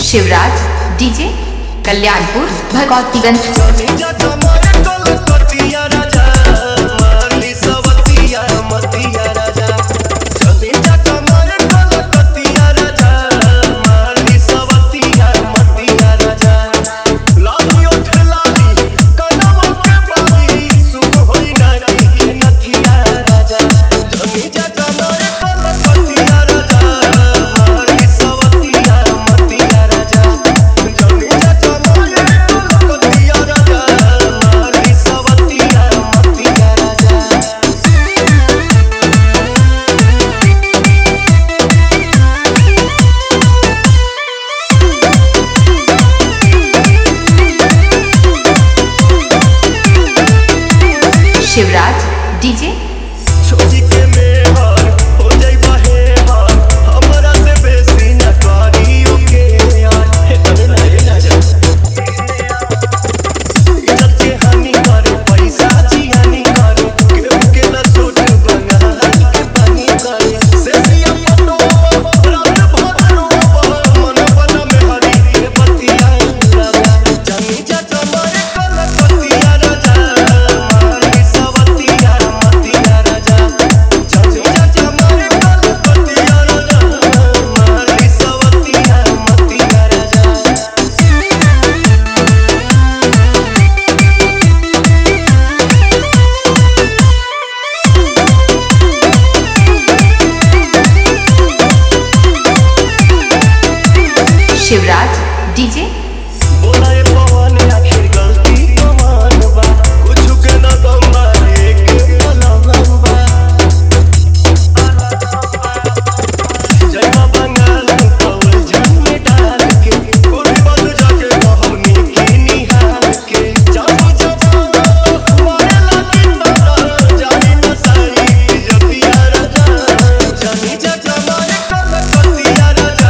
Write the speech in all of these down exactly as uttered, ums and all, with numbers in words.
Shivraj DJ Kalyanpur Bhagwatiganj. Shivraj DJ छोटी के मेहर हो जाई बहे हार हमरा से बेसी न करियो के यार हे तने ना रे ना जा इज्जत के हानि करे पैसा जियानी करे केहू के न छोट बंगा के पानी करे से सिया पटो रात भरो मन बन में हरी के बतिया लगा जमी जा जमाए कल पतिया राजा शिवराज डीजे बोलाए पवन आखिर गलती कमान बा कुछ के न दम मारे के कलम बा जय बंगाल पवन जान में डाल के कोई बद जाके कहनी की निहाल के जानो जब हमारे लागी ना जानी न सारी जतिया राजा जानी जा जमाए कल पतिया राजा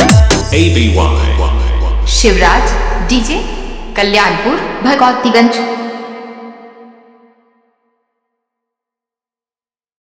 शिवराज डीजे कल्याणपुर भगवतीगंज।